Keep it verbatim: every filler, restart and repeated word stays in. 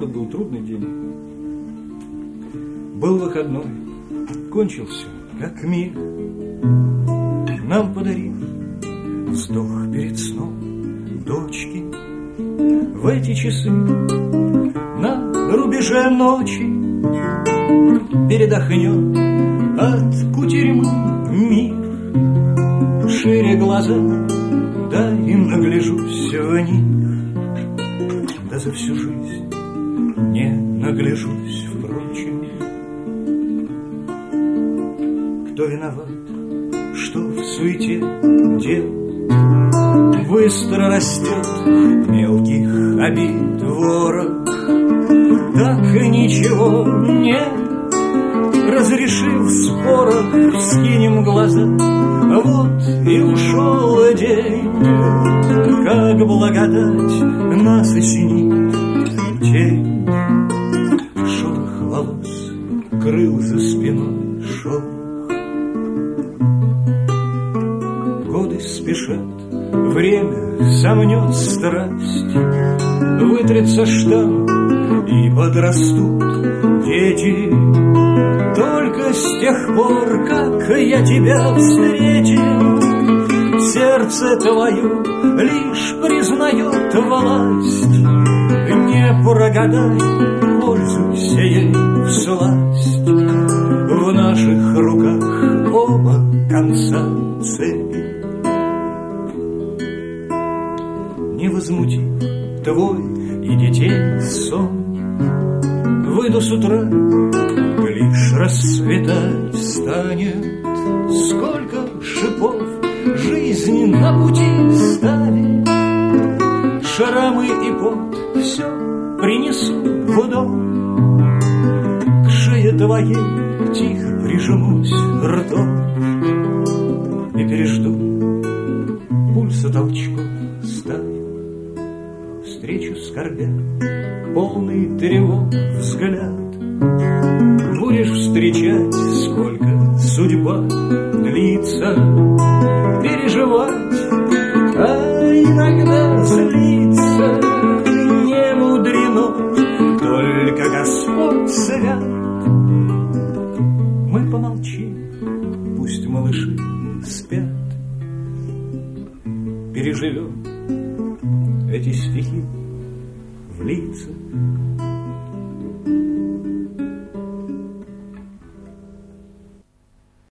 правда, был трудный день. Был выходной, кончился, как мир, нам подарив вздох перед сном дочки. В эти часы на рубеже ночи передохнет от кутерьмы мир. Шире глаза, да и нагляжусь в них, да за всю жизнь не нагляжусь, впрочем. Кто виноват, что в суете дел быстро растет мелких обид ворох, так и ничего не разрешив в спорах, вскинем глаза, вот и ушел день, как благодать нас осенит тень. Шорох волос крыл за спиной шорох. Годы спешат, время сомнет страсть, вытрется штамп и подрастут дети. Только с тех пор, как я тебя встретил, сердце твое лишь признает власть. Не прогадай, пользуйся ей всласть. В наших руках оба конца цепи. Не возмутив твой и детей сон, выйду с утра, лишь расцветать станет. Сколько шипов жизни на пути ставит, шрамы и пот все принесу в дом. К шее твоей тихо прижмусь ртом и пережду пульса толчков стаю. Встречу скорбя, полный тревог взгляд. Будешь встречать, сколько судьба длится, переживать, а иногда злиться. Не мудрено, только Господь свят. Мы помолчим, пусть малыши спят. Переживем эти стихи в лица.